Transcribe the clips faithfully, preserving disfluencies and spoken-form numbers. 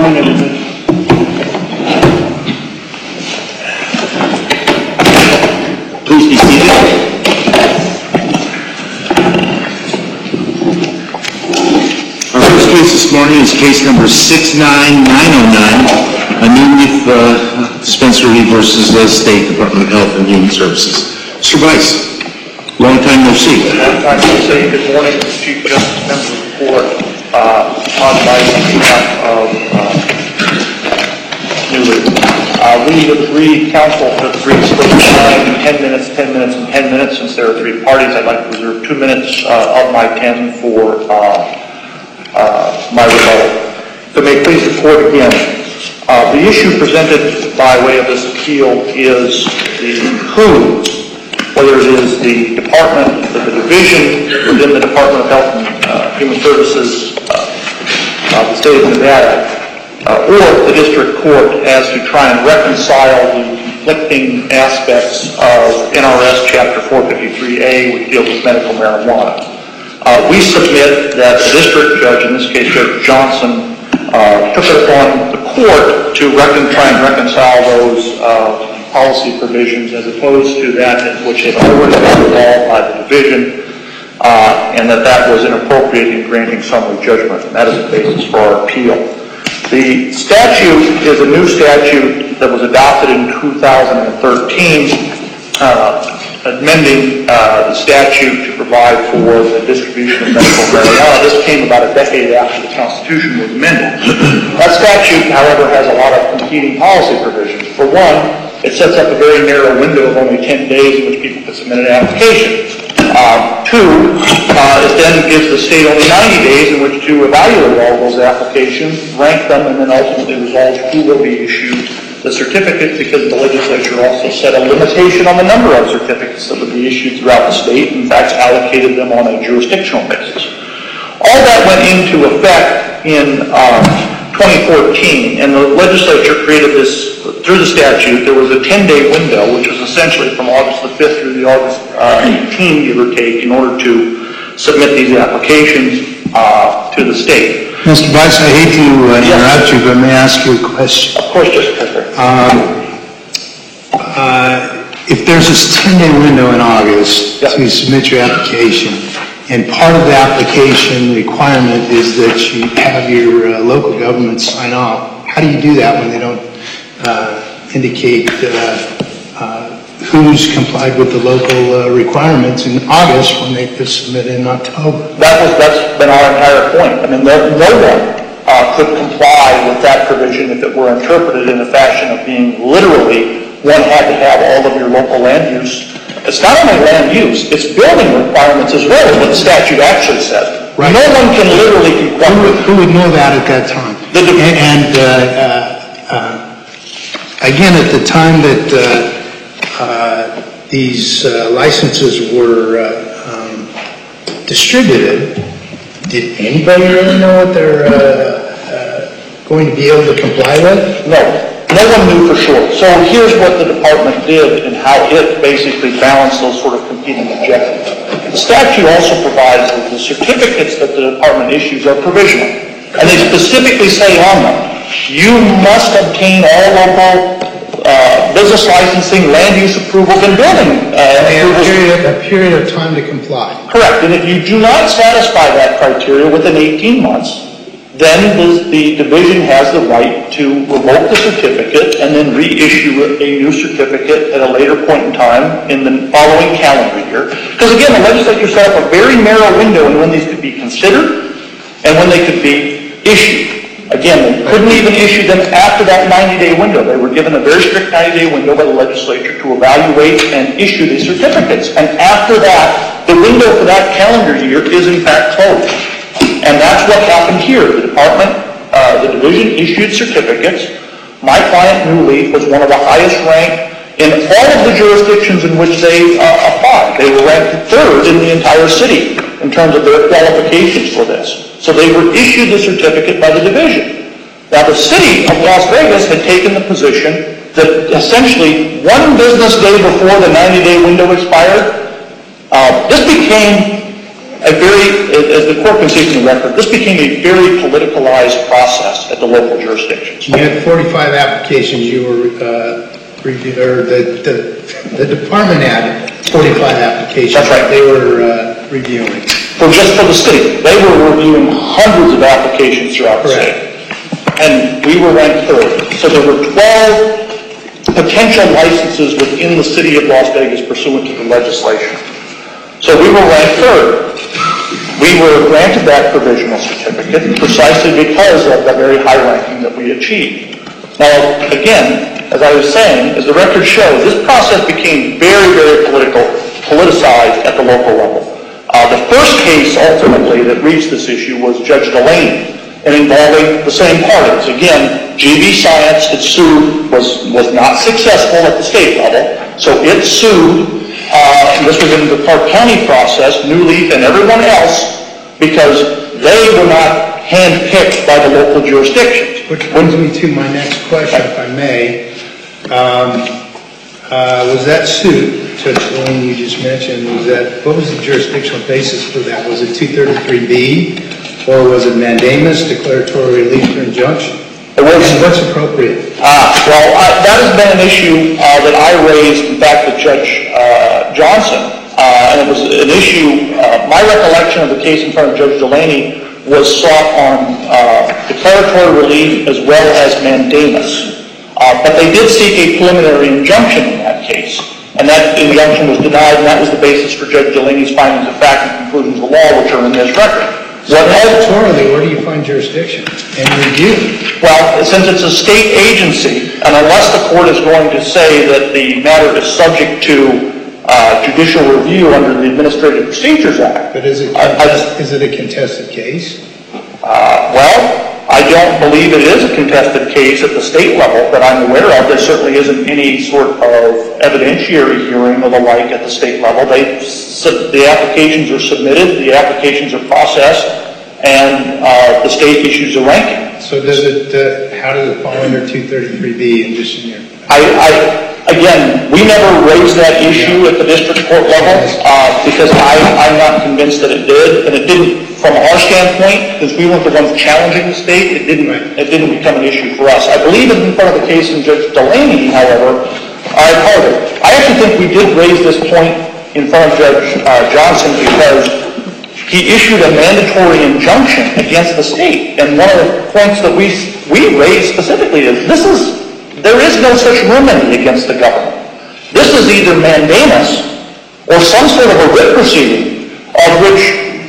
morning, everybody. Please be seated. Our first case this morning is case number six nine nine oh nine, a new leaf uh, dispensary versus the State Department of Health and Human Services. Mister Weiss, long time no see. Long time no see. Good morning, Chief Justice, members of the court. Uh, Todd Weiss on behalf of uh, New Leaf. Uh, we have agreed, counsel has agreed to split the time, ten minutes, ten minutes, and ten minutes. Since there are three parties, I'd like to reserve two minutes uh, of my ten for uh, uh, my rebuttal. If I may please the court again. Uh, the issue presented by way of this appeal is the who, whether it is the department, the division within the Department of Health and uh, Human Services, uh, uh, the state of Nevada, uh, or the district court, as to try and reconcile the conflicting aspects of N R S Chapter four fifty-three A, which deals with medical marijuana. Uh, we submit that the district judge, in this case Judge Johnson, uh, took it upon the court to reckon, try and reconcile those uh, policy provisions as opposed to that in which had already been resolved by the division, uh, and that that was inappropriate in granting summary judgment, and that is the basis for our appeal. The statute is a new statute that was adopted in two thousand thirteen, uh, amending uh, the statute to provide for the distribution of medical marijuana. This came about a decade after the Constitution was amended. That statute, however, has a lot of competing policy provisions. For one, it sets up a very narrow window of only ten days in which people can submit an application. Uh, two, uh, it then gives the state only ninety days in which to evaluate all those applications, rank them, and then ultimately resolve who will be issued the certificate, because the legislature also set a limitation on the number of certificates that would be issued throughout the state, in fact allocated them on a jurisdictional basis. All that went into effect in um, twenty fourteen, and the legislature created this, through the statute, there was a ten-day window, which was essentially from August the fifth through the August uh, eighteenth, give or take, in order to submit these applications uh, to the state. Mister Weiss, I hate to uh, interrupt you, but may I ask you a question? Of course, Justice Custer. Um, uh, if there's this ten-day window in August yep. to submit your application, and part of the application requirement is that you have your uh, local government sign off, how do you do that when they don't uh, indicate uh, uh, who's complied with the local uh, requirements in August when they could submit in October? That was, that's been our entire point. I mean, no, no one uh, could comply with that provision if it were interpreted in the fashion of being literally one had to have all of your local land use. It's not only land use, it's building requirements as well as what the statute actually says. Right. No one can literally comply. Who, who would know that at that time? The de- and and uh, uh, uh, again, at the time that uh, Uh, these uh, licenses were uh, um, distributed, did anybody really know what they're uh, uh, going to be able to comply with? No. No one knew for sure. So here's what the department did and how it basically balanced those sort of competing objectives. The statute also provides that the certificates that the department issues are provisional. And they specifically say on them, you must obtain all local Uh, business licensing, land use approvals, and building uh, a period, a period of time to comply. Correct. And if you do not satisfy that criteria within eighteen months, then the, the division has the right to revoke the certificate and then reissue a new certificate at a later point in time in the following calendar year. Because again, the legislature set up a very narrow window in when these could be considered and when they could be issued. Again, they couldn't even issue them after that ninety-day window. They were given a very strict ninety-day window by the legislature to evaluate and issue these certificates. And after that, the window for that calendar year is in fact closed. And that's what happened here. The department, uh, the division issued certificates. My client, New Leaf, was one of the highest ranked in all of the jurisdictions in which they uh, applied. They were ranked third in the entire city in terms of their qualifications for this. So they were issued the certificate by the division. Now the city of Las Vegas had taken the position that essentially one business day before the ninety-day window expired, uh, this became a very, as the court can see from the record, this became a very politicalized process at the local jurisdictions. You had forty-five applications you were uh, reviewing, or the, the, the department had forty-five applications. That's right. They were uh, reviewing. For just for the city. They were reviewing hundreds of applications throughout the Correct. state. And we were ranked third. So there were twelve potential licenses within the city of Las Vegas pursuant to the legislation. So we were ranked third. We were granted that provisional certificate precisely because of the very high ranking that we achieved. Now, again, as I was saying, as the record shows, this process became very, very political, politicized at the local level. Uh, the first case, ultimately, that reached this issue was Judge Delaney, and involving the same parties. Again, G V Science had sued, was, was not successful at the state level, so it sued. Uh, this was in the Clark County process, New Leaf and everyone else, because they were not handpicked by the local jurisdictions. Which brings me to my next question, if I may. Um, uh, was that suit, Judge Delaney, you just mentioned, was that, what was the jurisdictional basis for that? Was it two thirty-three B, or was it mandamus, declaratory relief, or injunction? It was, and what's appropriate? Uh, well, uh, that has been an issue uh, that I raised, in fact, with Judge uh, Johnson, uh, and it was an issue, uh, my recollection of the case in front of Judge Delaney was sought on uh, declaratory relief as well as mandamus. Uh, but they did seek a preliminary injunction in that case, and that injunction was denied, and that was the basis for Judge Delaney's findings of fact and conclusions of law, which are in this record. What statutorily, where do you find jurisdiction and review? Well, since it's a state agency, and unless the court is going to say that the matter is subject to uh, judicial review under the Administrative Procedures Act. But is it, I, I, is it a contested case? Uh, well, I don't believe it is a contested case at the state level that I'm aware of. There certainly isn't any sort of evidentiary hearing or the like at the state level. They, the applications are submitted, the applications are processed, and uh, the state issues a ranking. So does it, uh, how does it fall under two thirty-three B in just in your... I, I, again, we never raised that issue at the district court level uh, because I, I'm not convinced that it did, and it didn't, from our standpoint, because we weren't the ones challenging the state, it didn't, right. it didn't become an issue for us. I believe in front of the case in Judge Delaney, however, I apologize. I actually think we did raise this point in front of Judge uh, Johnson because he issued a mandatory injunction against the state, and one of the points that we we raised specifically is this is there is no such remedy against the government. This is either mandamus or some sort of a writ proceeding of which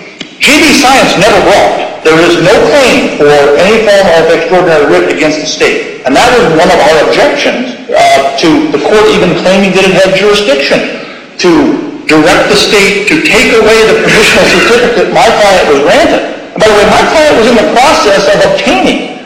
G V Science never brought. There is no claim for any form of extraordinary writ against the state, and that was one of our objections uh, to the court even claiming that it had jurisdiction to direct the state to take away the provisional certificate my client was granted. And by the way, my client was in the process of obtaining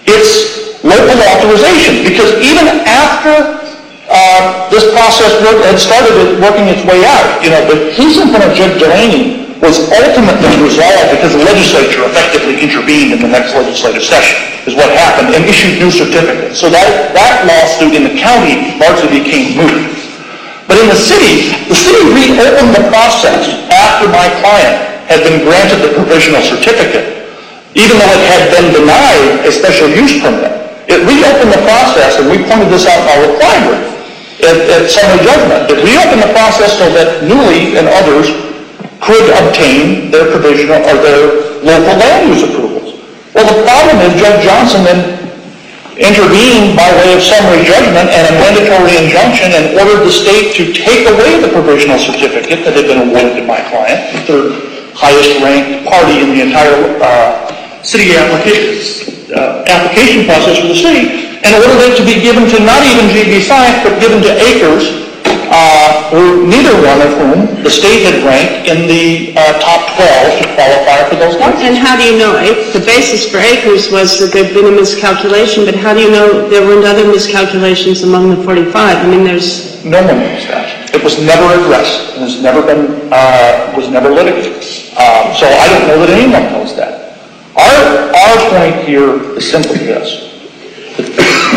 its local authorization because even after uh, this process work, had started working its way out, you know, the case in front of Judge Delaney was ultimately resolved because the legislature effectively intervened in the next legislative session, is what happened, and issued new certificates. So that, that lawsuit in the county largely became moot. But in the city, the city reopened the process after my client had been granted the provisional certificate, even though it had been denied a special use permit. It reopened the process, and we pointed this out in our reply brief at, at summary judgment. It reopened the process so that New Leaf and others could obtain their provisional or their local land use approvals. Well, the problem is Judge Johnson then intervened by way of summary judgment and a mandatory injunction and ordered the state to take away the provisional certificate that had been awarded to my client, the third highest ranked party in the entire uh, city application, uh, application process for the city, and ordered it to be given to not even G V Science, but given to Acres, uh, who, neither one of whom the state had ranked in the uh, top twelve to qualify for those licenses. And how do you know? The basis for Acres was that there'd been a miscalculation, but how do you know there weren't other miscalculations among the forty-five? I mean, there's... No one knows that. It was never addressed. It has never been, uh, was never litigated. Um, so I don't know that anyone knows that. Our, our point here is simply this.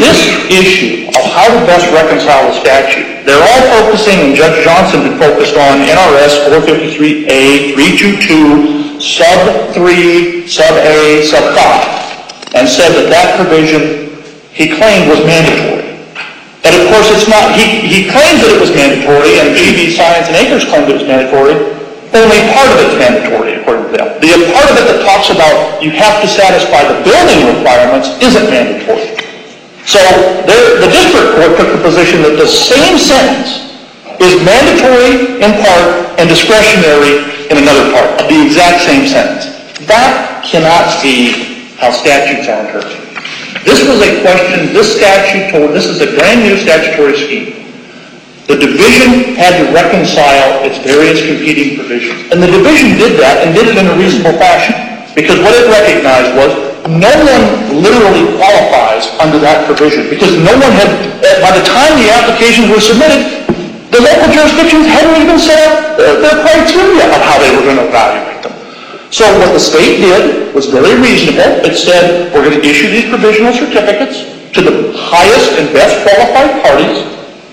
this issue of how to best reconcile the statute, they're all focusing, and Judge Johnson had focused on N R S four fifty-three A, three twenty-two, sub three, sub A, sub five, and said that that provision he claimed was mandatory. But of course it's not. He, he claims that it was mandatory, and G B Science and Acres claimed it was mandatory. Only part of it's mandatory, according to them. The part of it that talks about you have to satisfy the building requirements isn't mandatory. So the district court took the position that the same sentence is mandatory in part and discretionary in another part of the exact same sentence. That cannot be how statutes are interpreted. This was a question, this statute told, this is a brand new statutory scheme. The division had to reconcile its various competing provisions. And the division did that and did it in a reasonable fashion. Because what it recognized was no one literally qualifies under that provision. Because no one had, by the time the applications were submitted, the local jurisdictions hadn't even set up their criteria of how they were going to evaluate them. So what the state did was very reasonable. It said, we're going to issue these provisional certificates to the highest and best qualified parties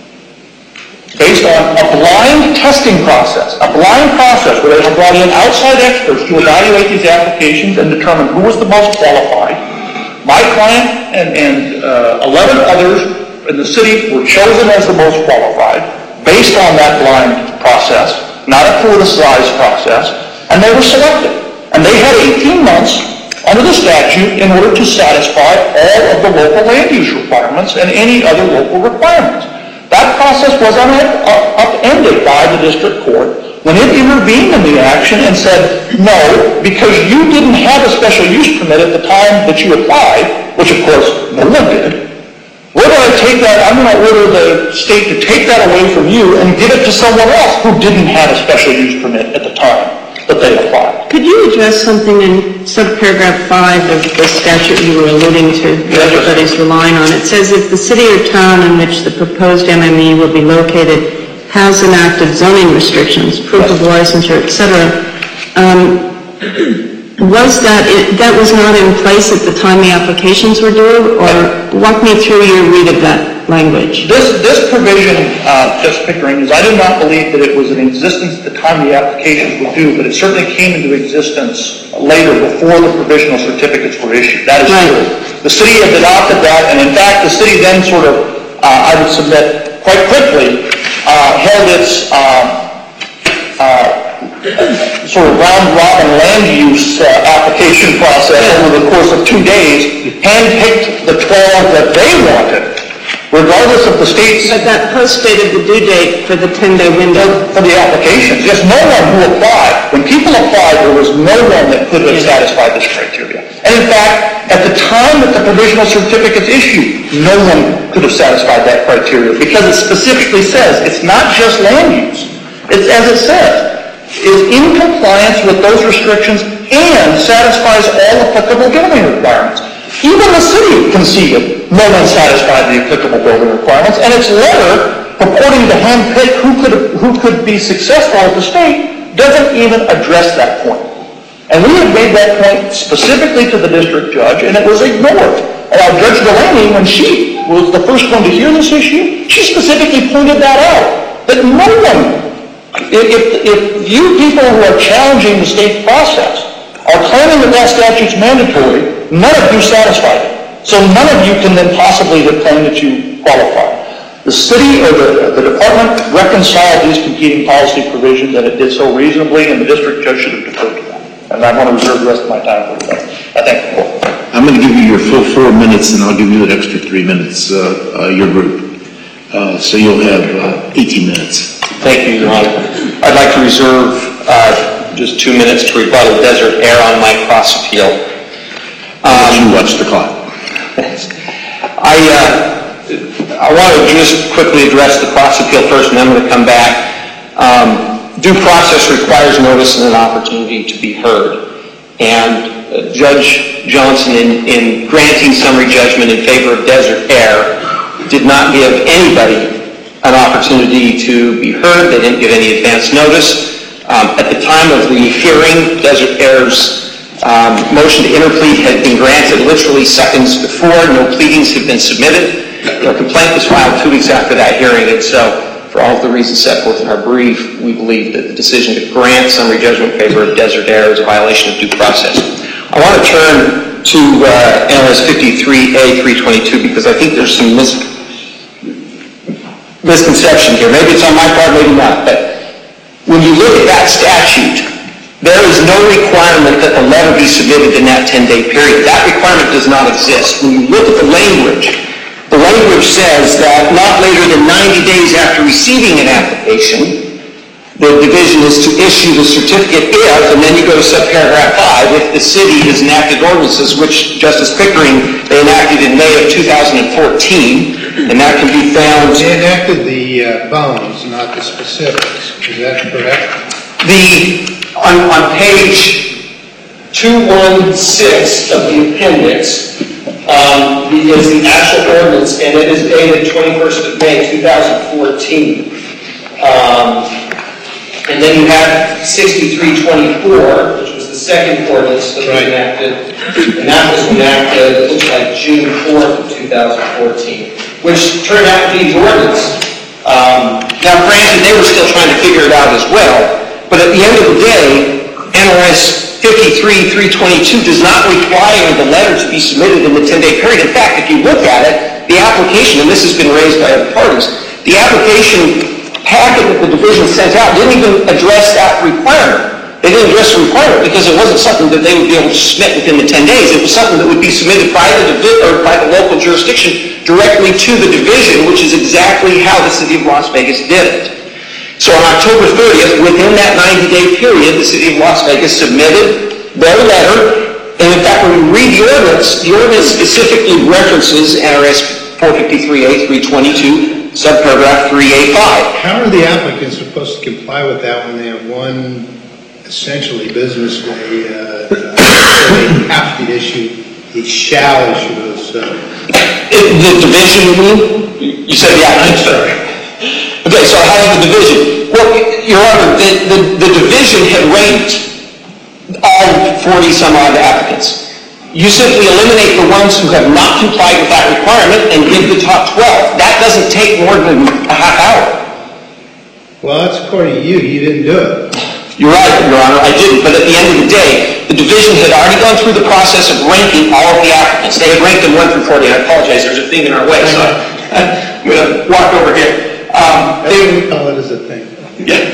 based on a blind testing process, a blind process where they have brought in outside experts to evaluate these applications and determine who was the most qualified. My client and, and uh, eleven others in the city were chosen as the most qualified based on that blind process, not a politicized process, and they were selected. And they had eighteen months under the statute in order to satisfy all of the local land use requirements and any other local requirements. That process was upended by the district court when it intervened in the action and said, no, because you didn't have a special use permit at the time that you applied, which of course no one did, we're going to take that, I'm going to order the state to take that away from you and give it to someone else who didn't have a special use permit at the time that they applied. Could you address something in subparagraph five of the statute you were alluding to, that everybody's relying on? It says if the city or town in which the proposed M M E will be located has enacted zoning restrictions, proof of licensure, et cetera, um, was that, it, that was not in place at the time the applications were due? Or walk me through your read of that language. This, this provision, uh, Justice Pickering, is I do not believe that it was in existence at the time the applications were due, but it certainly came into existence later, before the provisional certificates were issued. That is right. True. The city has adopted that, and in fact, the city then sort of, uh, I would submit, quite quickly, uh, held its uh, uh, sort of round-robin land use uh, application process over the course of two days, handpicked the twelve that they wanted, regardless of the state's... But that postdated the due date for the ten-day window. For the applications. There's no one who applied. When people applied, there was no one that could have satisfied this criteria. And in fact, at the time that the provisional certificates issued, no one could have satisfied that criteria, because it specifically says it's not just land use. It's, as it says, is in compliance with those restrictions and satisfies all applicable building requirements. Even the city conceded no one satisfied the applicable building requirements, and its letter purporting to handpick who could who could be successful at the state doesn't even address that point. And we had made that point specifically to the district judge, and it was ignored. Uh, Judge Delaney, when she was the first one to hear this issue, she specifically pointed that out, that no one, if, if you people who are challenging the state process are claiming that that statute's mandatory, none of you satisfied it. So none of you can then possibly have claimed that you qualify. The city or the, the department reconciled these competing policy provisions, and it did so reasonably, and the district judge should have deferred to that. And I want to reserve the rest of my time for that. I thank the court. I'm going to give you your full four minutes, and I'll give you an extra three minutes, uh, uh, your group. Uh, so you'll have uh, eighteen minutes. Thank you, Your Honor. I'd like to reserve uh, just two minutes to rebuttal Desert Air on my cross appeal. Um, you watch the clock. I, uh, I want to just quickly address the cross appeal first, and then I'm going to come back. Um, due process requires notice and an opportunity to be heard. And uh, Judge Johnson, in, in granting summary judgment in favor of Desert Air, did not give anybody an opportunity to be heard. They didn't give any advance notice. Um, at the time of the hearing, Desert Air's Um, motion to interplead had been granted literally seconds before. No pleadings had been submitted. The complaint was filed two weeks after that hearing, and so for all of the reasons set forth in our brief, we believe that the decision to grant summary judgment in favor of Desert Air is a violation of due process. I want to turn to uh, N R S fifty-three A three twenty-two because I think there's some mis- misconception here. Maybe it's on my part, maybe not, but when you look at that statute, there is no requirement that the letter be submitted in that ten-day period. That requirement does not exist. When you look at the language, the language says that not later than ninety days after receiving an application, the division is to issue the certificate if, and then you go to subparagraph five, if the city has enacted ordinances, which Justice Pickering, they enacted in May of two thousand fourteen, and that can be found... They enacted the uh, bones, not the specifics. Is that correct? The... On, on page two sixteen of the appendix um, is the actual ordinance, and it is dated twenty-first of May two thousand fourteen. Um, and then you have sixty-three twenty-four, which was the second ordinance that was enacted, and that was enacted, it looks like June fourth of two thousand fourteen, which turned out to be the ordinance. Um, now, granted, they were still trying to figure it out as well. But at the end of the day, N R S fifty-three three twenty-two does not require the letter to be submitted in the ten-day period. In fact, if you look at it, the application, and this has been raised by other parties, the application packet that the division sent out didn't even address that requirement. They didn't address the requirement because it wasn't something that they would be able to submit within the ten days. It was something that would be submitted by the divi- or by the local jurisdiction directly to the division, which is exactly how the city of Las Vegas did it. So on October thirtieth, within that ninety-day period, the city of Las Vegas submitted their letter, and in fact, when we read the ordinance, the ordinance specifically references N R S four fifty-three A three twenty-two, subparagraph three A five. How are the applicants supposed to comply with that when they have one, essentially, business day? Uh, they have to issue, they shall issue those. Uh... The division, you mean? You said the applicant, sorry. Okay, so how is the division? Well, Your Honor, the, the, the division had ranked all forty some odd applicants. You simply eliminate the ones who have not complied with that requirement and give the top twelve. That doesn't take more than a half hour. Well, that's according to you. You didn't do it. You're right, Your Honor, I didn't. But at the end of the day, the division had already gone through the process of ranking all of the applicants. They had ranked them one through forty. I apologize, there's a thing in our way, so I'm going to walk over here. Um, they, oh, it is a thing. Yeah.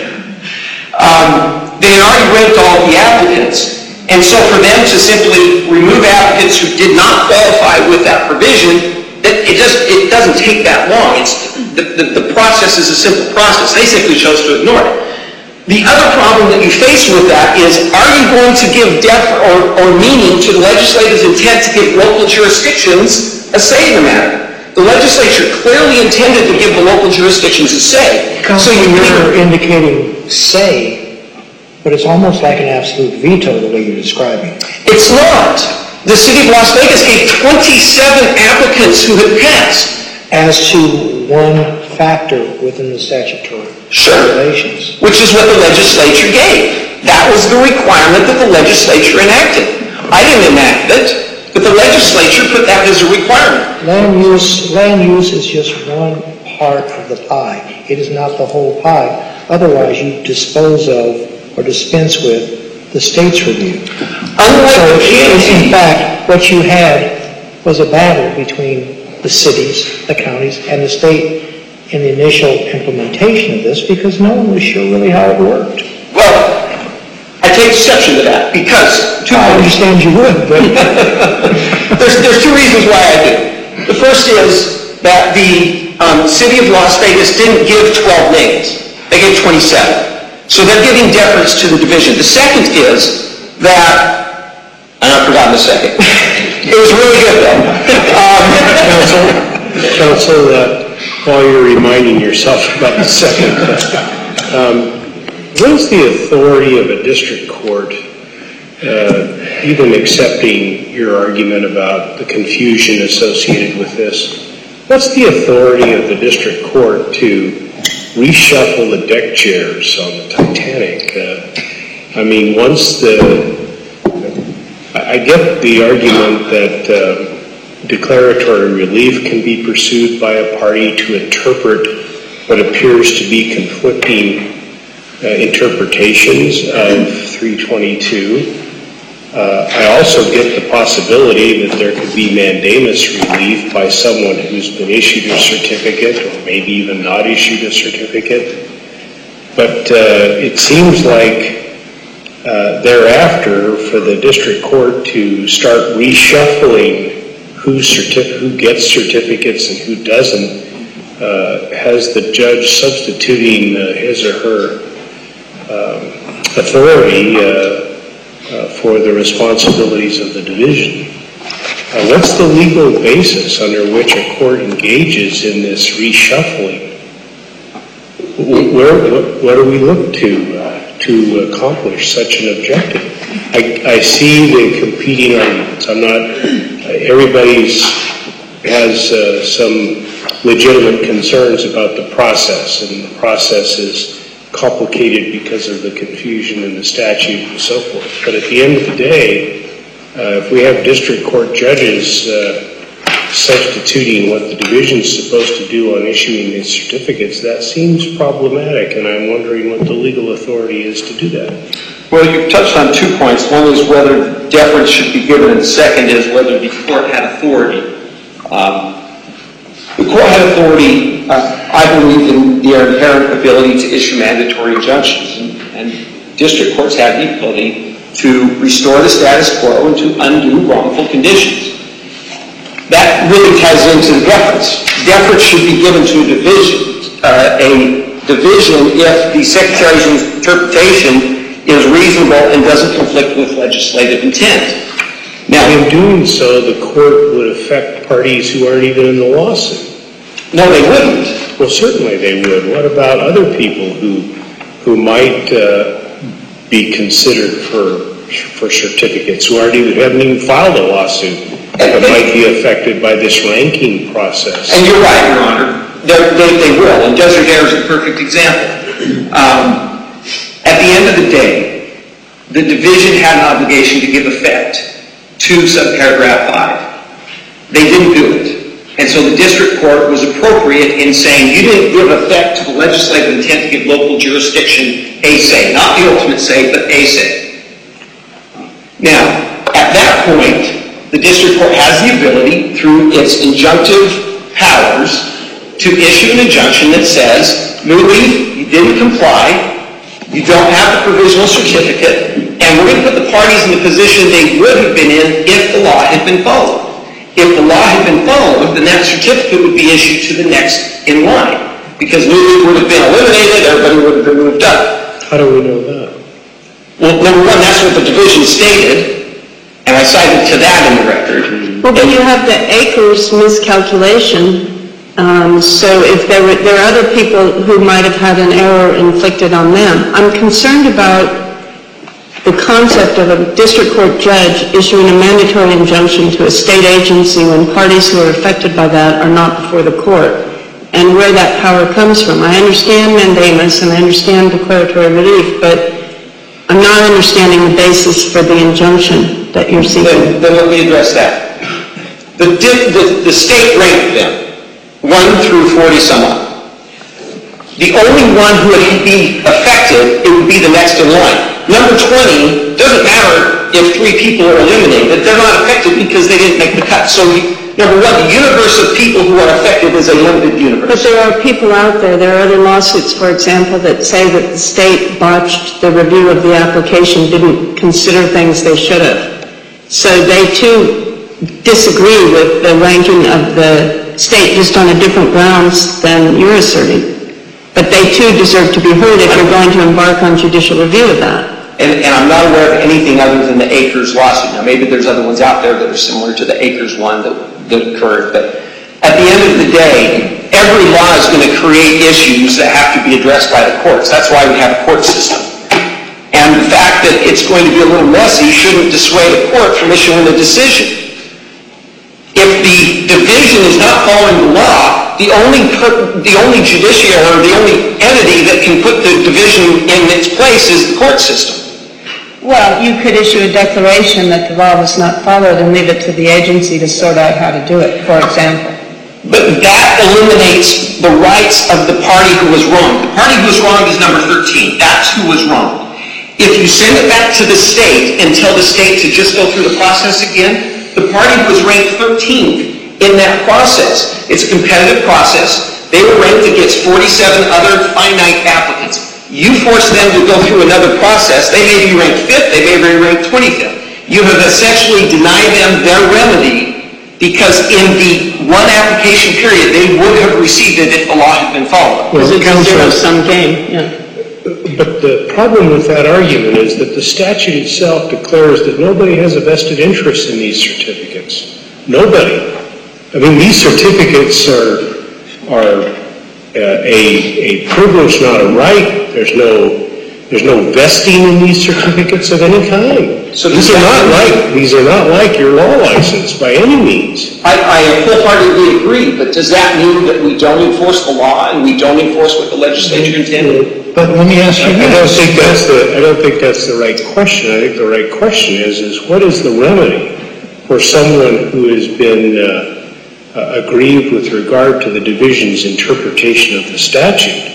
Um, they had already ranked all of the applicants, and so for them to simply remove applicants who did not qualify with that provision, it, it just it doesn't take that long. It's the, the, the process is a simple process. They simply chose to ignore it. The other problem that you face with that is, are you going to give depth or, or meaning to the legislature's intent to give local jurisdictions a say in the matter? The legislature clearly intended to give the local jurisdictions a say. So you're indicating say, but it's almost like an absolute veto the way you're describing. It's not. The city of Las Vegas gave twenty-seven applicants who had passed. As to one factor within the statutory sure. regulations. Which is what the legislature gave. That was the requirement that the legislature enacted. I didn't enact it. But the legislature put that as a requirement. Land use, land use is just one part of the pie. It is not the whole pie. Otherwise, you dispose of or dispense with the state's review. Unlike so, the in fact, what you had was a battle between the cities, the counties, and the state in the initial implementation of this because no one was sure really how it worked. Well, I take exception to that because... Two I understand you would, but... there's, there's two reasons why I do. The first is that the um, city of Las Vegas didn't give twelve names. They gave twenty-seven. So they're giving deference to the division. The second is that... And I've forgotten the second. It was really good, though. um, Counsel, Counsel uh, while you're reminding yourself about the second, um, what is the authority of a district court, uh, even accepting your argument about the confusion associated with this? What's the authority of the district court to reshuffle the deck chairs on the Titanic? Uh, I mean, once the I get the argument that um, declaratory relief can be pursued by a party to interpret what appears to be conflicting uh, interpretations of three twenty-two. Uh, I also get the possibility that there could be mandamus relief by someone who's been issued a certificate or maybe even not issued a certificate. But uh, it seems like uh, thereafter for the district court to start reshuffling who, certif- who gets certificates and who doesn't uh, has the judge substituting uh, his or her um, authority uh, Uh, for the responsibilities of the division. Uh, what's the legal basis under which a court engages in this reshuffling? Where, what, what do we look to uh, to accomplish such an objective? I, I see the competing arguments. I'm not, uh, everybody's has uh, some legitimate concerns about the process, and the process is complicated because of the confusion in the statute and so forth. But at the end of the day, uh, if we have district court judges uh, substituting what the division is supposed to do on issuing these certificates, that seems problematic, and I'm wondering what the legal authority is to do that. Well, you've touched on two points. One is whether deference should be given, and the second is whether the court had authority. Um, The court had authority, uh, I believe, in their inherent ability to issue mandatory injunctions, and, and district courts have the ability to restore the status quo and to undo wrongful conditions. That really ties into the deference. Deference should be given to a division, uh, a division if the Secretary's interpretation is reasonable and doesn't conflict with legislative intent. Now, in doing so, the court would affect parties who aren't even in the lawsuit. No, they wouldn't. Well, certainly they would. What about other people who who might uh, be considered for for certificates, who aren't even, haven't even filed a lawsuit, but might be affected by this ranking process? And you're right, Your Honor. They're, they they will, and Desert Air is a perfect example. Um, at the end of the day, the division had an obligation to give effect to subparagraph five. They didn't do it. And so the district court was appropriate in saying you didn't give effect to the legislative intent to give local jurisdiction a say, not the ultimate say, but a say. Now, at that point, the district court has the ability, through its injunctive powers, to issue an injunction that says, Louis, you didn't comply, you don't have the provisional certificate, and we're going to put the parties in the position they would have been in if the law had been followed. If the law had been followed, then that certificate would be issued to the next in line, because Louis would have been eliminated, everybody would have been moved up. How do we know that? Well, number one, that's what the division stated, and I cited to that in the record. Well, but you have the acres miscalculation. Um, so if there were, there are other people who might have had an error inflicted on them. I'm concerned about the concept of a district court judge issuing a mandatory injunction to a state agency when parties who are affected by that are not before the court, and where that power comes from. I understand mandamus and I understand declaratory relief, but I'm not understanding the basis for the injunction that you're seeking. Then, then let me address that. The, the, the state ranked them, one through forty some odd. The only one who would be affected, it would be the next in line. Number twenty, doesn't matter if three people are eliminated, they're not affected because they didn't make the cut. So, number one, the universe of people who are affected is a limited universe. But there are people out there, there are other lawsuits, for example, that say that the state botched the review of the application, didn't consider things they should have. So they too disagree with the ranking of the state just on a different grounds than you're asserting. But they too deserve to be heard if you're going to embark on judicial review of that. And, and I'm not aware of anything other than the Akers lawsuit. Now, maybe there's other ones out there that are similar to the Akers one that, that occurred. But at the end of the day, every law is going to create issues that have to be addressed by the courts. That's why we have a court system. And the fact that it's going to be a little messy shouldn't dissuade a court from issuing a decision. If the division is not following the law, the only per, the only judiciary or the only entity that can put the division in its place is the court system. Well, you could issue a declaration that the law was not followed and leave it to the agency to sort out how to do it, for example. But that eliminates the rights of the party who was wrong. The party who was wrong is number thirteen. That's who was wrong. If you send it back to the state and tell the state to just go through the process again, the party who was ranked thirteenth in that process, it's a competitive process. They were ranked against forty-seven other finite applicants. You force them to go through another process. They may be ranked fifth. They may be ranked twenty-fifth. You have essentially denied them their remedy because in the one application period, they would have received it if the law had been followed. Because it's a zero-sum game. Yeah. But the problem with that argument is that the statute itself declares that nobody has a vested interest in these certificates. Nobody. I mean, these certificates are are uh, a a privilege, not a right. There's no there's no vesting in these certificates of any kind. So these are not like these are not like your law license by any means. I, I wholeheartedly agree, but does that mean that we don't enforce the law and we don't enforce what the legislature intended? But let me ask you I don't this. think that's the I don't think that's the right question. I think the right question is is what is the remedy for someone who has been uh, uh, aggrieved with regard to the division's interpretation of the statute?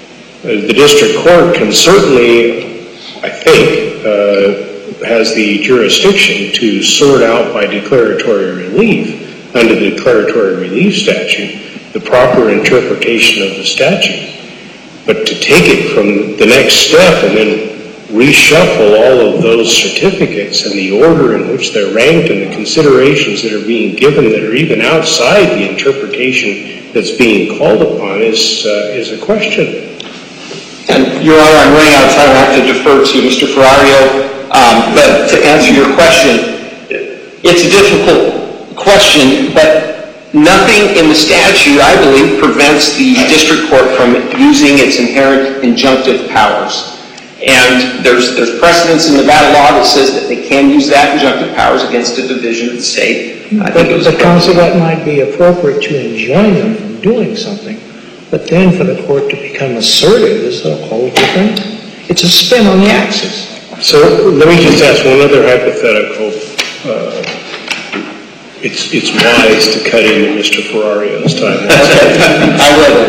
Uh, the district court can certainly, I think, uh, has the jurisdiction to sort out by declaratory relief under the declaratory relief statute the proper interpretation of the statute. But to take it from the next step and then reshuffle all of those certificates and the order in which they're ranked and the considerations that are being given that are even outside the interpretation that's being called upon is uh, is a question. And, Your Honor, I'm running out of time. I have to defer to Mister Ferrario. Um, but to answer your question, it's a difficult question, but nothing in the statute, I believe, prevents the district court from using its inherent injunctive powers. And there's there's precedence in Nevada law that says that they can use that injunctive powers against a division of the state. I think it was But the counsel, that might be appropriate to enjoin them from doing something. But then for the court to become assertive is a whole different, it's a spin on the axis. So let me just ask one other hypothetical. Uh, it's it's wise to cut into Mister Ferrario's time. I will.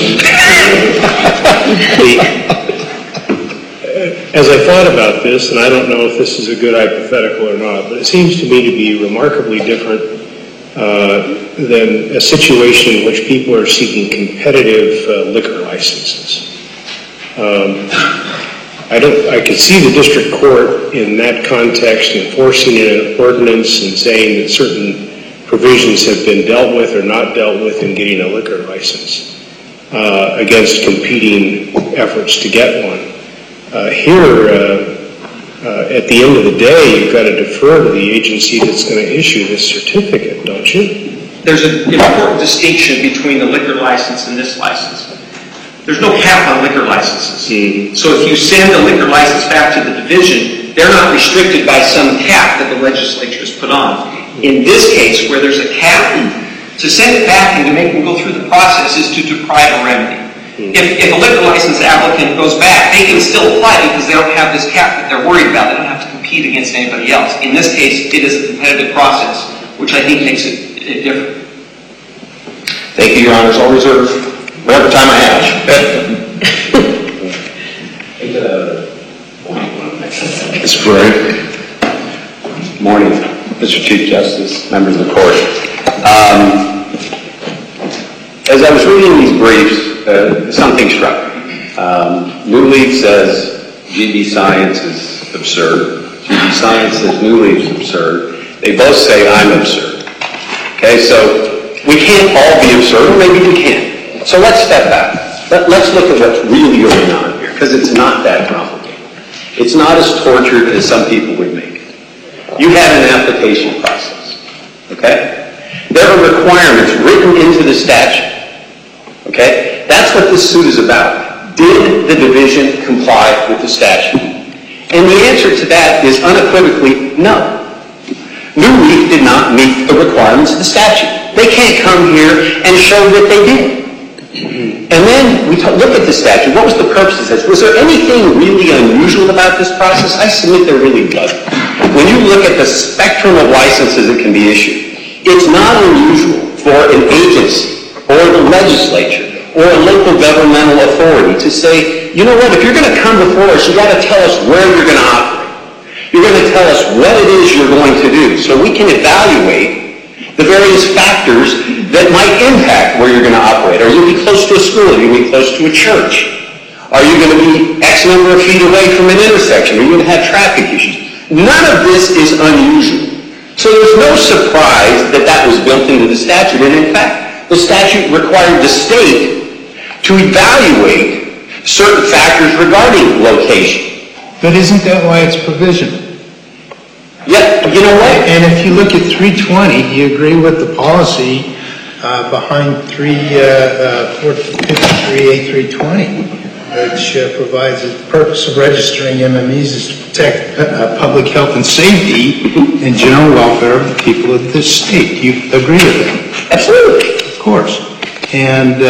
Um, as I thought about this, and I don't know if this is a good hypothetical or not, but it seems to me to be remarkably different uh, than a situation in which people are seeking competitive uh, liquor licenses. Um, I don't. I could see the district court in that context enforcing an ordinance and saying that certain provisions have been dealt with or not dealt with in getting a liquor license uh, against competing efforts to get one. Uh, here, uh, uh, at the end of the day, you've got to defer to the agency that's going to issue this certificate, don't you? There's an important distinction between the liquor license and this license. There's no cap on liquor licenses. Mm. So if you send a liquor license back to the division, they're not restricted by some cap that the legislature has put on. In this case, where there's a cap, to send it back and to make them go through the process is to deprive a remedy. Mm. If, if a liquor license applicant goes back, they can still apply because they don't have this cap that they're worried about. They don't have to compete against anybody else. In this case, it is a competitive process, which I think makes it, it different. Thank you, Your Honors. I'll reserve whatever time I have. Mister Ferrario. Morning, Mister Chief Justice, members of the court. Um, as I was reading these briefs, uh, something struck me. Um, New Leaf says G B Science is absurd. G B Science says New Leaf's absurd. They both say I'm absurd. Okay, so we can't all be absurd, or maybe we can. So let's step back. Let, let's look at what's really going on here, because it's not that complicated. It's not as tortured as some people would make it. You have an application process, okay? There are requirements written into the statute, okay? That's what this suit is about. Did the division comply with the statute? And the answer to that is unequivocally no. New Leaf did not meet the requirements of the statute. They can't come here and show that they did. And then we t- look at the statute. What was the purpose of this? Was there anything really unusual about this process? I submit there really wasn't. When you look at the spectrum of licenses that can be issued, it's not unusual for an agency or the legislature or a local governmental authority to say, you know what, if you're going to come before us, you've got to tell us where you're going to operate. You're going to tell us what it is you're going to do so we can evaluate the various factors that might impact where you're going to operate. Are you going to be close to a school? Are you going to be close to a church? Are you going to be X number of feet away from an intersection? Are you going to have traffic issues? None of this is unusual. So there's no surprise that that was built into the statute. And in fact, the statute required the state to evaluate certain factors regarding location. But isn't that why it's provisional? Yeah, you know what? And if you look at three twenty, do you agree with the policy uh, behind three, uh, uh, four fifty-three A three twenty, which uh, provides the purpose of registering M M Es is to protect uh, public health and safety and general welfare of the people of this state? Do you agree with that? Absolutely. Of course. And uh,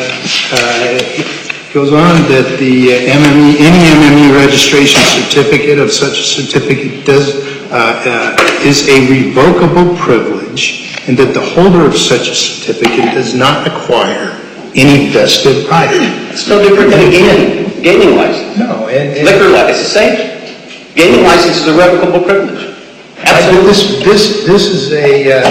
uh, it goes on that the uh, M M E, any M M E registration certificate of such a certificate does uh, uh, is a revocable privilege, and that the holder of such a certificate does not acquire any vested right. It's no different than a gaming, gaming license. No, and, and Liquor license, it's the same. Gaming license is a revocable privilege. Absolutely. This this this is a uh,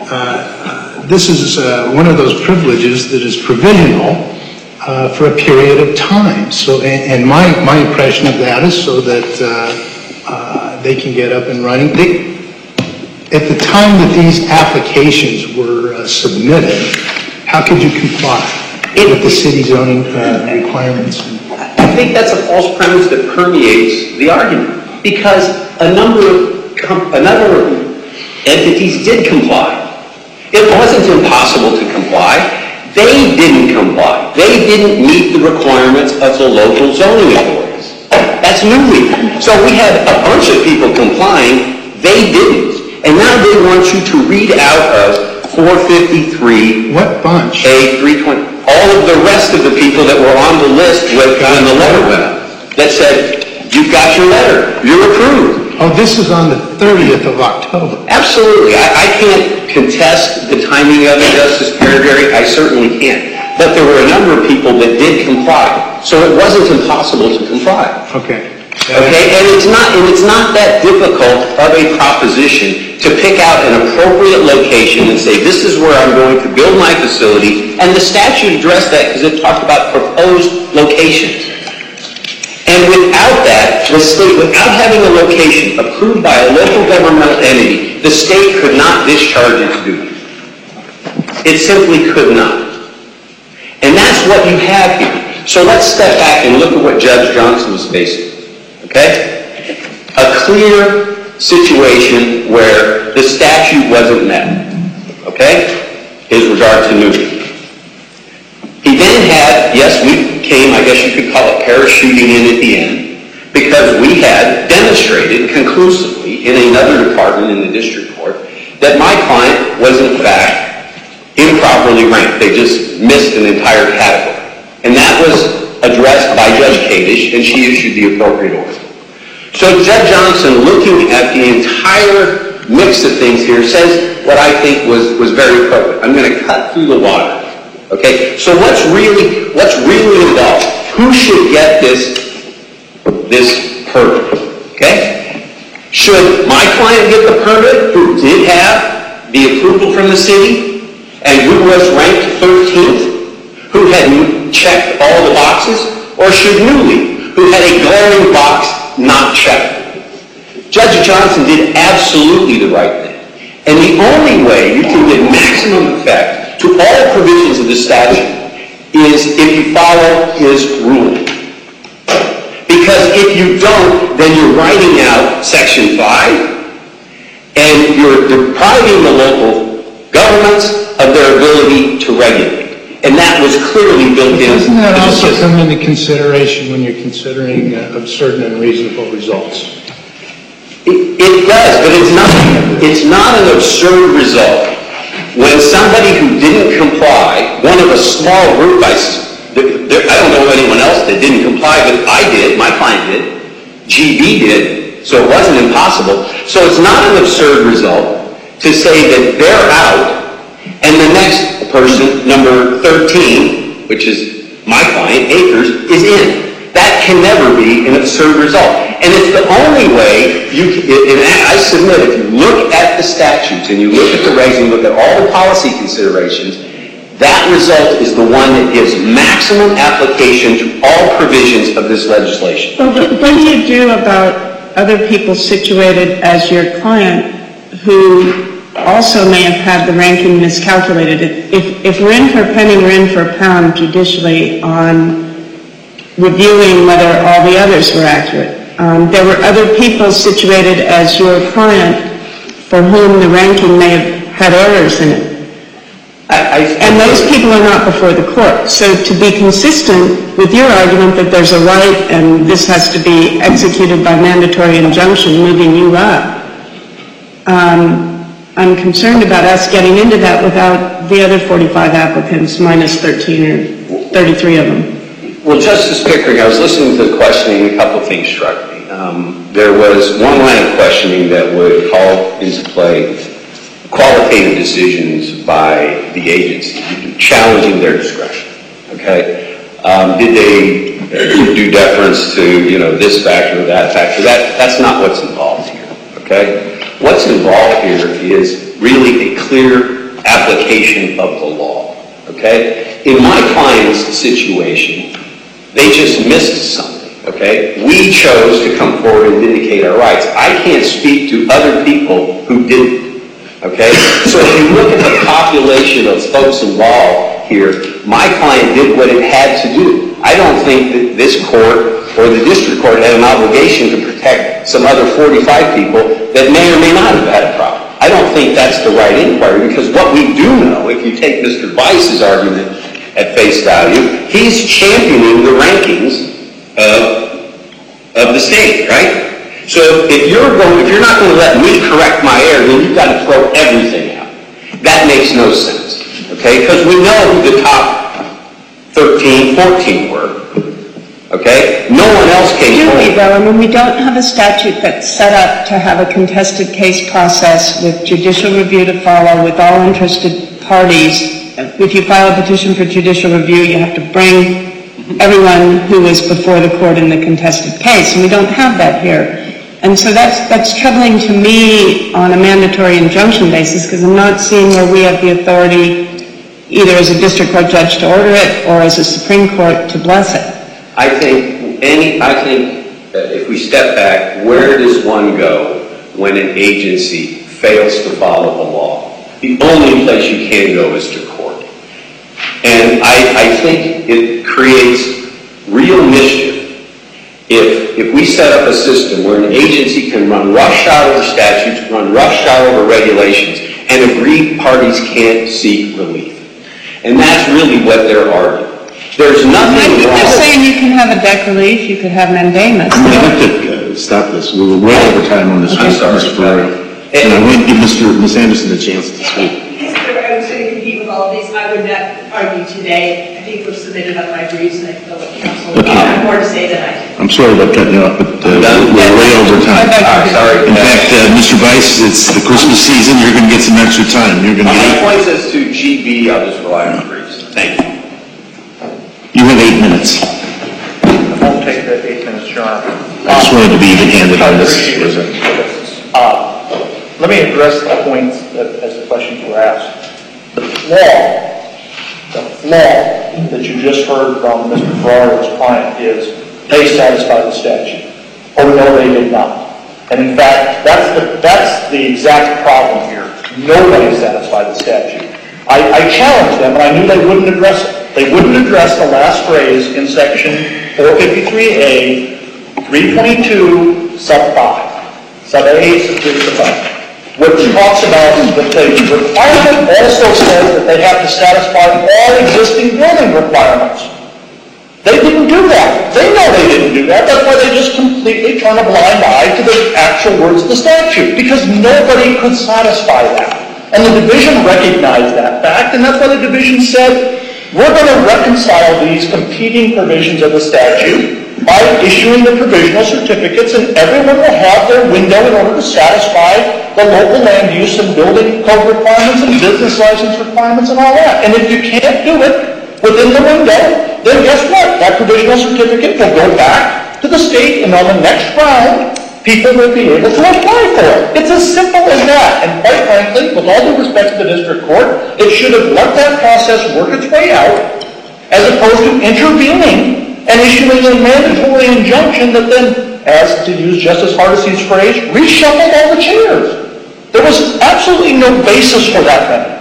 uh, this is uh, one of those privileges that is provisional uh, for a period of time. So, and, and my my impression of that is so that uh, uh, they can get up and running. They, at the time that these applications were uh, submitted, how could you comply with the city zoning uh, requirements? I think that's a false premise that permeates the argument, because a number of com- a number of entities did comply. It wasn't impossible to comply. They didn't comply. They didn't meet the requirements of the local zoning authorities. That's newly. So we had a bunch of people complying. They didn't. And now they want you to read out of four fifty-three What bunch? A three twenty, all of the rest of the people that were on the list with, when the letter went out, that said, you've got your letter, you're approved. Oh, this is on the thirtieth of October. Absolutely. I, I can't contest the timing of it, Justice Perry. I certainly can't. But there were a number of people that did comply. So it wasn't impossible to comply. Okay. Okay, and it's not and it's not that difficult of a proposition to pick out an appropriate location and say, this is where I'm going to build my facility. And the statute addressed that because it talked about proposed locations. And without that, the state, without having a location approved by a local governmental entity, the state could not discharge its duty. It simply could not. And that's what you have here. So let's step back and look at what Judge Johnson was facing. Okay? A clear situation where the statute wasn't met. Okay? His regard to nudity. He then had, yes, we came, I guess you could call it parachuting in at the end, because we had demonstrated conclusively in another department in the district court that my client was in fact improperly ranked. They just missed an entire category. And that was addressed by Judge Kadish, and she issued the appropriate order. So Judge Johnson, looking at the entire mix of things here, says what I think was, was very appropriate. I'm going to cut through the water. Okay? So what's really, what's really involved? Who should get this, this permit? Okay? Should my client get the permit who did have the approval from the city and who was ranked thirteenth? Who had checked all the boxes? Or should Newly, who had a glaring box not checked? Judge Johnson did absolutely the right thing. And the only way you can get maximum effect to all provisions of the statute is if you follow his ruling. Because if you don't, then you're writing out Section five, and you're depriving the local governments of their ability to regulate. And that was clearly built in. Doesn't that also come into consideration when you're considering uh, absurd and unreasonable results? It, it does, but it's not, it's not an absurd result when somebody who didn't comply, one of a small group, I There, there, I don't know anyone else that didn't comply, but I did, my client did, G B did, so it wasn't impossible. So it's not an absurd result to say that they're out and the next person, number thirteen, which is my client, Akers, is in. That can never be an absurd result. And it's the only way you can, and I submit, if you look at the statutes and you look at the regs and you look at all the policy considerations, that result is the one that gives maximum application to all provisions of this legislation. Well, what do you do about other people situated as your client who also may have had the ranking miscalculated? If, if we're in for a penny, we're in for a pound judicially on reviewing whether all the others were accurate. Um, there were other people situated as your client for whom the ranking may have had errors in it. I, I, and those people are not before the court. So to be consistent with your argument that there's a right and this has to be executed by mandatory injunction moving you up, um, I'm concerned about us getting into that without the other forty-five applicants minus thirteen or thirty-three of them. Well, Justice Pickering, I was listening to the questioning, a couple of things struck me. Um, there was one line of questioning that would call into play qualitative decisions by the agency, challenging their discretion, okay? Um, did they do deference to, you know, this factor or that factor? That, that's not what's involved here, okay? What's involved here is really a clear application of the law, okay? In my client's situation, they just missed something, okay? We chose to come forward and vindicate our rights. I can't speak to other people who didn't, okay? So if you look at the population of folks involved here, my client did what it had to do. I don't think that this court or the district court had an obligation to protect some other forty-five people that may or may not have had a problem. I don't think that's the right inquiry, because what we do know, if you take Mister Bice's argument at face value, he's championing the rankings of, of the state, right? So if you're going, if you're not going to let me correct my error, then you've got to throw everything out. That makes no sense, okay? Because we know who the top thirteen, fourteen were, okay? No one else came forward. Do we, though? I mean, we don't have a statute that's set up to have a contested case process with judicial review to follow with all interested parties. If you file a petition for judicial review, you have to bring everyone who was before the court in the contested case, and we don't have that here. And so that's that's troubling to me on a mandatory injunction basis, because I'm not seeing where we have the authority, either as a district court judge to order it or as a Supreme Court to bless it. I think any. I think that if we step back, where does one go when an agency fails to follow the law? The only place you can go is to court. And I, I think it creates real mischief if, if we set up a system where an agency can run roughshod over statutes, run roughshod over regulations, and aggrieved parties can't seek relief. And that's really what they're arguing. There's nothing I think wrong. they're saying you can have a deck relief, you could have mandamus. I'm going to have to uh, stop this. We were way over time on this. I'm sorry. Mister Ferrero. And I want to give Mister Miz Anderson a chance to speak. I was going to compete with all of these. I would not argue today. I think we've submitted up my briefs, and I feel like counsel will have more to say than I do. I'm sorry about cutting you off, but uh, we're way over time. Ah, sorry. In fact, uh, Mister Bice, it's the Christmas season. You're going to get some extra time. You're going to My get. point as to G B, I'll just rely on briefs. Thank you. You have eight minutes. I won't take the eight minutes, Your Honor. I just wanted to be even-handed on this. Uh, Let me address the points that, as the questions were asked. The flaw, the flaw that you just heard from Mister Ferraro's client is they satisfied the statute. Oh, no, they did not. And in fact, that's the, that's the exact problem here. Nobody satisfied the statute. I, I challenged them, and I knew they wouldn't address it. They wouldn't address the last phrase in section four fifty-three A, three twenty-two, sub five. Sub A, sub three, sub five. Which talks about that the requirement also says that they have to satisfy all existing building requirements. They didn't do that. They know they didn't do that. That's why they just completely turn a blind eye to the actual words of the statute, because nobody could satisfy that. And the division recognized that fact, and that's why the division said, we're going to reconcile these competing provisions of the statute by issuing the provisional certificates, and everyone will have their window in order to satisfy the local land use and building code requirements and business license requirements and all that. And if you can't do it within the window, then guess what? That provisional certificate will go back to the state, and on the next round, people will be able to apply for it. It's as simple as that. And quite frankly, with all due respect to the district court, it should have let that process work its way out, as opposed to intervening and issuing a mandatory injunction that then, as to use Justice Hardesty's phrase, reshuffled all the chairs. There was absolutely no basis for that method.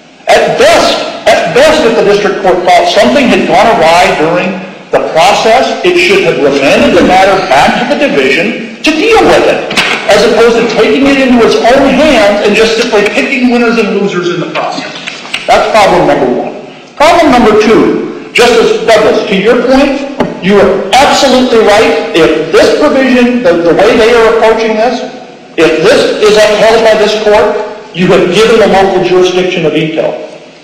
At best, at best, if the district court thought something had gone awry during the process, it should have remanded the matter back to the division to deal with it, as opposed to taking it into its own hands and just simply picking winners and losers in the process. That's problem number one. Problem number two, Justice Douglas, to your point, you are absolutely right. If this provision, the, the way they are approaching this, if this is upheld by this court, you have given the local jurisdiction a veto.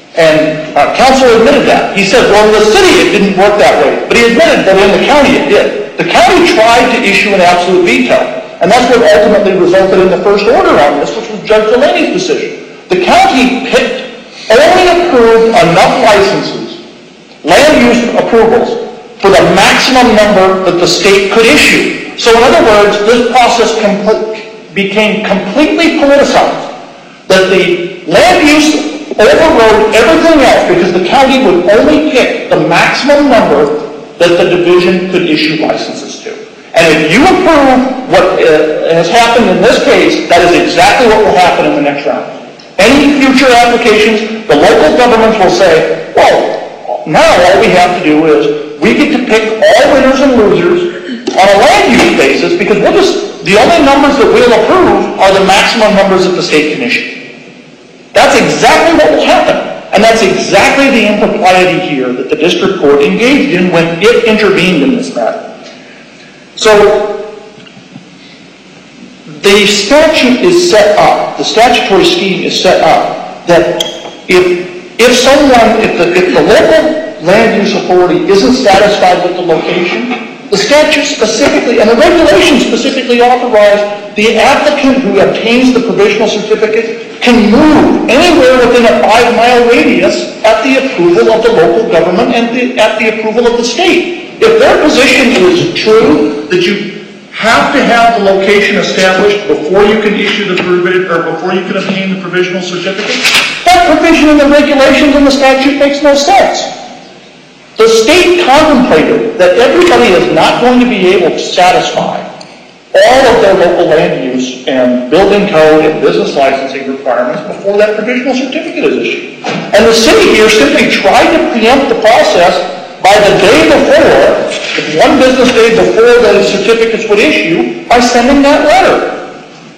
And uh, counsel admitted that. He said, well, in the city it didn't work that way. But he admitted that in the county it did. The county tried to issue an absolute veto. And that's what ultimately resulted in the first order on this, which was Judge Delaney's decision. The county picked, only approved enough licenses, land use approvals, for the maximum number that the state could issue. So in other words, this process com- became completely politicized. That the land use overrode everything else because the county would only pick the maximum number that the division could issue licenses to. And if you approve what uh, has happened in this case, that is exactly what will happen in the next round. Any future applications, the local governments will say, well, now all we have to do is we get to pick all winners and losers on a land use basis because we'll just, the only numbers that we'll approve are the maximum numbers that the state can issue. That's exactly what will happen. And that's exactly the impropriety here that the district court engaged in when it intervened in this matter. So, the statute is set up, the statutory scheme is set up, that if, if someone, if the, if the local land use authority isn't satisfied with the location, the statute specifically, and the regulations specifically authorize the applicant who obtains the provisional certificate can move anywhere within a five-mile radius at the approval of the local government and the, at the approval of the state. If their position is true, that you have to have the location established before you can issue the provision, or before you can obtain the provisional certificate, that provision in the regulations in the statute makes no sense. The state contemplated that everybody is not going to be able to satisfy all of their local land use and building code and business licensing requirements before that provisional certificate is issued. And the city here simply tried to preempt the process by the day before, one business day before the certificates would issue, by sending that letter.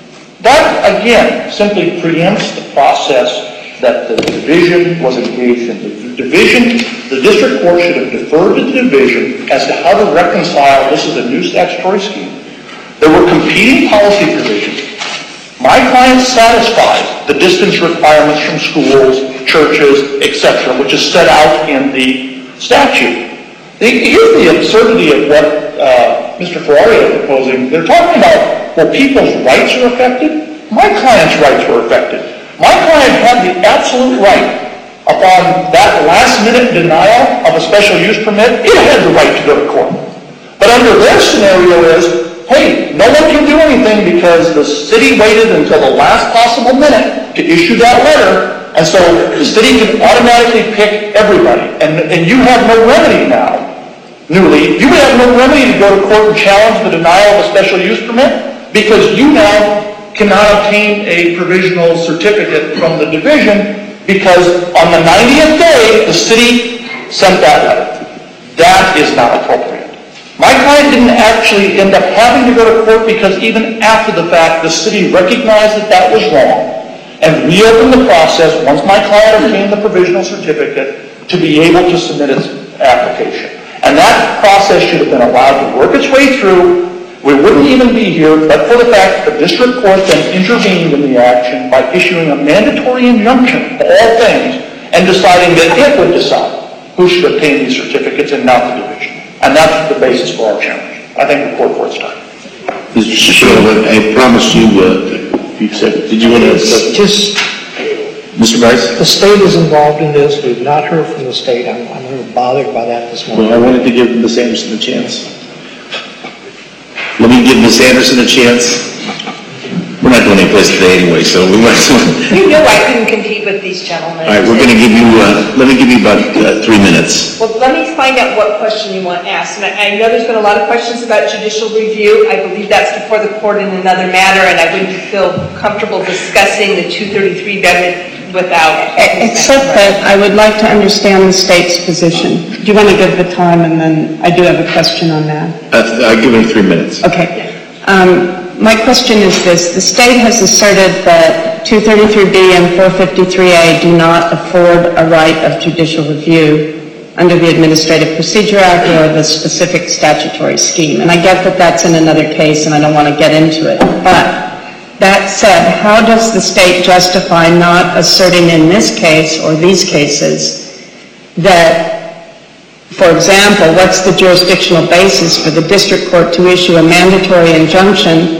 That, again, simply preempts the process that the division was engaged in. The division, the district court should have deferred to the division as to how to reconcile, this is a new statutory scheme. There were competing policy provisions. My client satisfies the distance requirements from schools, churches, et cetera, which is set out in the statute. Here's the absurdity of what uh, Mister Ferrari is proposing. They're talking about, well, people's rights are affected. My client's rights were affected. My client had the absolute right upon that last-minute denial of a special use permit. It had the right to go to court. But under their scenario is, hey, no one can do anything because the city waited until the last possible minute to issue that letter, and so the city can automatically pick everybody. And, and you have no remedy now, newly, you have no remedy to go to court and challenge the denial of a special use permit because you now cannot obtain a provisional certificate from the division because on the ninetieth day, the city sent that letter. That is not appropriate. My client didn't actually end up having to go to court because even after the fact, the city recognized that that was wrong and reopened the process once my client obtained the provisional certificate to be able to submit its application. And that process should have been allowed to work its way through. We wouldn't even be here but for the fact that the district court then intervened in the action by issuing a mandatory injunction to all things and deciding that it would decide who who should obtain these certificates and not the division. And that's the basis for our challenge. I thank the court for its time. Mister Shapiro, I promised you, uh, you said, did you want to? It's just, Mister Vice? the state is involved in this. We've not heard from the state. I'm, I'm a little bothered by that this morning. Well, I wanted to give Miz Anderson a chance. Let me give Miz Anderson a chance. We're not going anyplace today anyway, so we might as well. You knew I couldn't compete with these gentlemen. All right, we're going to give you, uh, let me give you about uh, three minutes. Well, let me find out what question you want asked. And I, I know there's been a lot of questions about judicial review. I believe that's before the court in another matter, and I wouldn't feel comfortable discussing the two thirty-three amendment without... Except that I would like to understand the state's position. Do you want to give the time, and then I do have a question on that? Uh, I'll give him three minutes. Okay. Um, my question is this. The state has asserted that two thirty-three B and four fifty-three A do not afford a right of judicial review under the Administrative Procedure Act or the specific statutory scheme. And I get that that's in another case, and I don't want to get into it. But that said, how does the state justify not asserting in this case or these cases that, for example, what's the jurisdictional basis for the district court to issue a mandatory injunction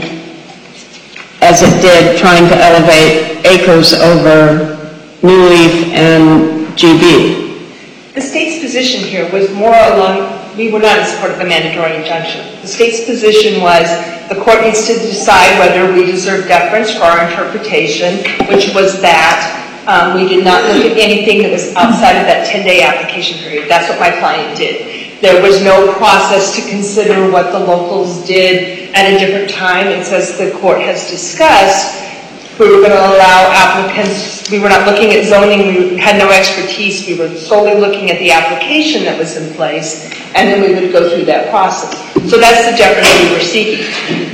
as it did trying to elevate acres over New Leaf and G B? The state's position here was more along, we were not in support of a mandatory injunction. The state's position was the court needs to decide whether we deserve deference for our interpretation, which was that um, we did not look at anything that was outside of that ten-day application period. That's what my client did. There was no process to consider what the locals did at a different time. It's as the court has discussed, we were going to allow applicants, we were not looking at zoning, we had no expertise, we were solely looking at the application that was in place, and then we would go through that process. So that's the jeopardy we were seeking.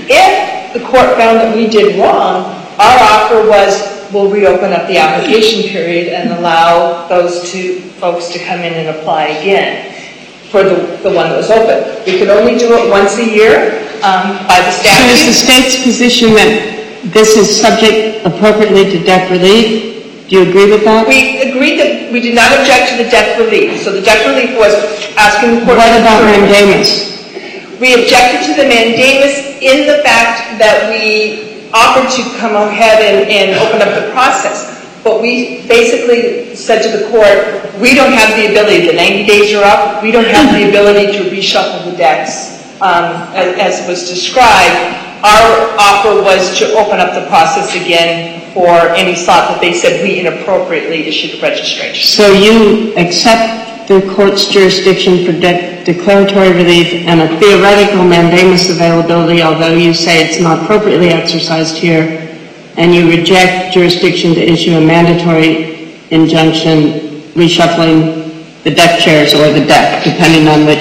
If the court found that we did wrong, our offer was we'll reopen up the application period and allow those two folks to come in and apply again for the, the one that was open. We could only do it once a year um, by the statute. So is the state's position that this is subject appropriately to debt relief? Do you agree with that? We agreed that we did not object to the debt relief. So the debt relief was asking the court... What about mandamus? We objected to the mandamus in the fact that we offered to come ahead and, and open up the process. But we basically said to the court, we don't have the ability, the ninety days are up, we don't have the ability to reshuffle the decks um, as, as was described. Our offer was to open up the process again for any slot that they said we inappropriately issued registration. So you accept the court's jurisdiction for de- declaratory relief and a theoretical mandamus availability, although you say it's not appropriately exercised here, and you reject jurisdiction to issue a mandatory injunction reshuffling the deck chairs or the deck, depending on which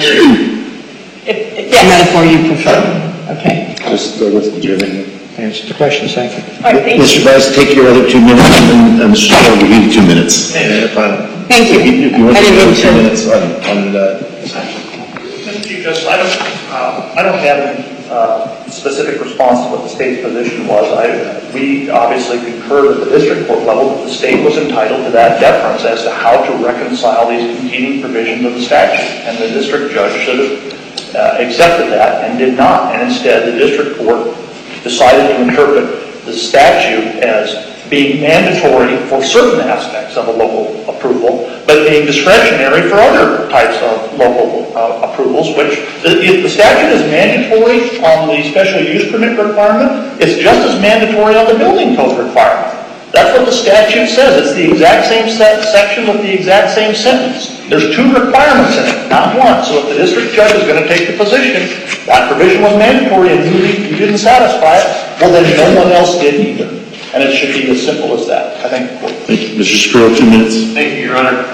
if, if, yes. metaphor you prefer. Okay. Just go with the Answer the question, thank you. All right, thank Mister you. Vice, take your other two minutes, and then uh, Mister Shaw will give you two minutes. Thank you. You, you want I to didn't give two mean to. minutes on, on uh, Mister Chief Justice, I don't, uh, I don't have any uh, specific response to what the state's position was. I, we obviously concur at the district court level that the state was entitled to that deference as to how to reconcile these competing provisions of the statute, and the district judge should have uh, accepted that and did not, and instead the district court decided to interpret the statute as being mandatory for certain aspects of a local approval, but being discretionary for other types of local uh, approvals, which, if the statute is mandatory on the special use permit requirement, it's just as mandatory on the building code requirement. That's what the statute says. It's the exact same set section with the exact same sentence. There's two requirements in it, not one. So if the district judge is going to take the position that provision was mandatory and you, you didn't satisfy it, well, then no one else did either. And it should be as simple as that. I think. Thank you. Mister Shapiro, two minutes. Thank you, Your Honor.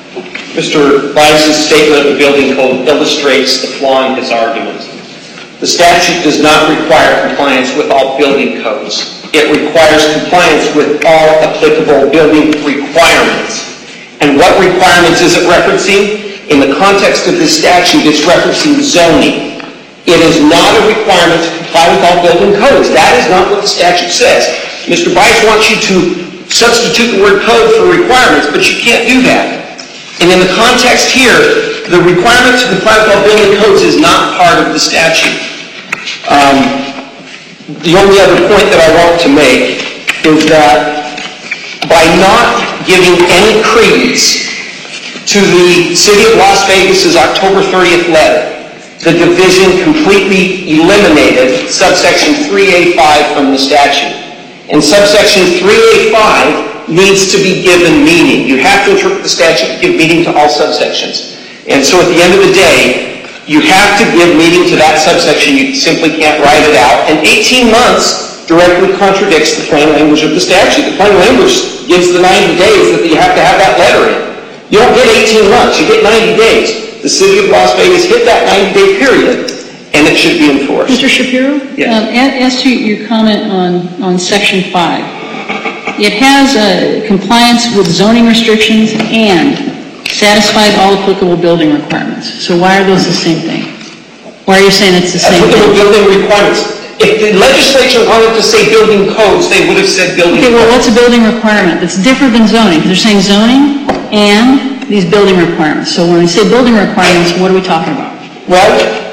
Mister Vice's statement of the building code illustrates the flaw in his argument. The statute does not require compliance with all building codes. It requires compliance with all applicable building requirements. And what requirements is it referencing? In the context of this statute, it's referencing zoning. It is not a requirement to comply with all building codes. That is not what the statute says. Mister Vice wants you to substitute the word code for requirements, but you can't do that. And in the context here, the requirement to comply with all building codes is not part of the statute. Um, the only other point that I want to make is that by not giving any credence to the City of Las Vegas's October thirtieth letter, the division completely eliminated subsection three A five from the statute. And subsection three A five needs to be given meaning. You have to interpret the statute to give meaning to all subsections. And so at the end of the day, you have to give meaning to that subsection. You simply can't write it out. And eighteen months directly contradicts the plain language of the statute. The plain language gives the ninety days that you have to have that letter in. You don't get eighteen months, you get ninety days. The City of Las Vegas hit that ninety-day period, and it should be enforced. Mister Shapiro? Yes. Um, as to your comment on, on Section five, it has uh, compliance with zoning restrictions and satisfied all applicable building requirements. So why are those the same thing? Why are you saying it's the same Applicable thing? building requirements. If the legislature wanted to say building codes, they would have said building Okay, well, codes. what's a building requirement? That's different than zoning. They're saying zoning and these building requirements. So when we say building requirements, what are we talking about? Well,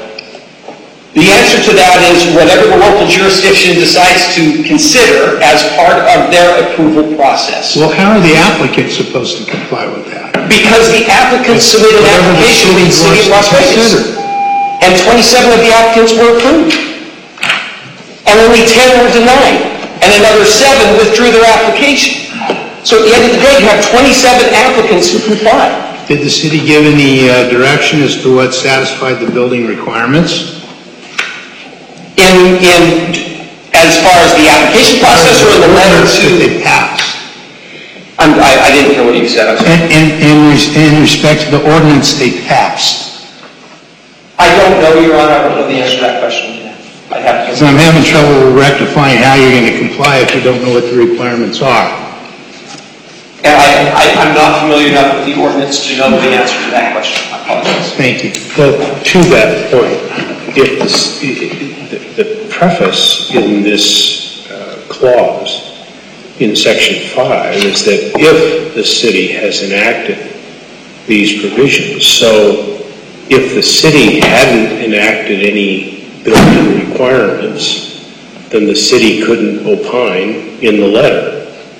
the answer to that is whatever the local jurisdiction decides to consider as part of their approval process. Well, how are the applicants supposed to comply with that? Because the applicants submitted an Whatever the application to the city City of Las wants to Vegas. consider. And twenty-seven of the applicants were approved. And only ten were denied. And another seven withdrew their application. So at the end of the day, you have twenty-seven applicants who complied. Did the city give any uh, direction as to what satisfied the building requirements? In, in, as far as the application process or in the letter That to... they passed? I'm, I, I didn't hear what you said. I'm sorry. In, in, in res- in respect to the ordinance they passed? I don't know, Your Honor. I don't know the answer to that question. I have to... So I'm having trouble rectifying how you're going to comply if you don't know what the requirements are. And I, I, I'm not familiar enough with the ordinance to know the answer to that question. I apologize. Thank you. Well, to that point, if this, the, the preface in this uh, clause in Section five is that if the city has enacted these provisions, so if the city hadn't enacted any building requirements, then the city couldn't opine in the letter.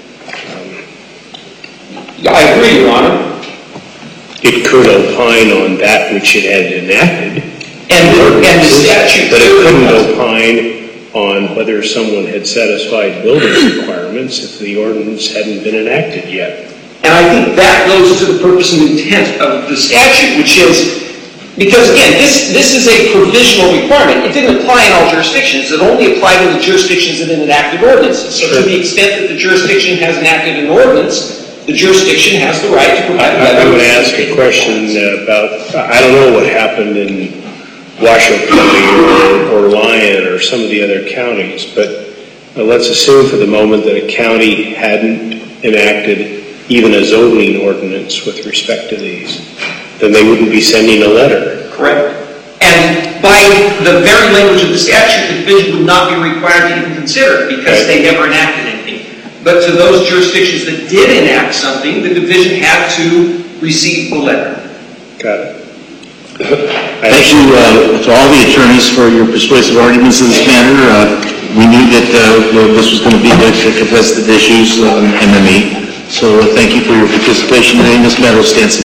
I agree, Your Honor. It could opine on that which it had enacted. And the, and the statute... But it couldn't opine on whether someone had satisfied building requirements if the ordinance hadn't been enacted yet. And I think that goes to the purpose and intent of the statute, which is... Because, again, this, this is a provisional requirement. It didn't apply in all jurisdictions. It only applied in the jurisdictions that had enacted ordinances. So to the extent that the jurisdiction has enacted an ordinance, the jurisdiction has the right to provide a letter. I would ask a question about, I don't know what happened in Washoe County or, or Lyon or some of the other counties, but uh, let's assume for the moment that a county hadn't enacted even a zoning ordinance with respect to these. Then they wouldn't be sending a letter. Correct. And by the very language of the statute, the division would not be required to even consider it because they never enacted anything. But to those jurisdictions that did enact something, the division had to receive the letter. Got it. Thank you uh, to all the attorneys for your persuasive arguments in this matter. Uh, we knew that uh, this was going to be the contested issues on M M E. So uh, thank you for your participation today. This matter will stand.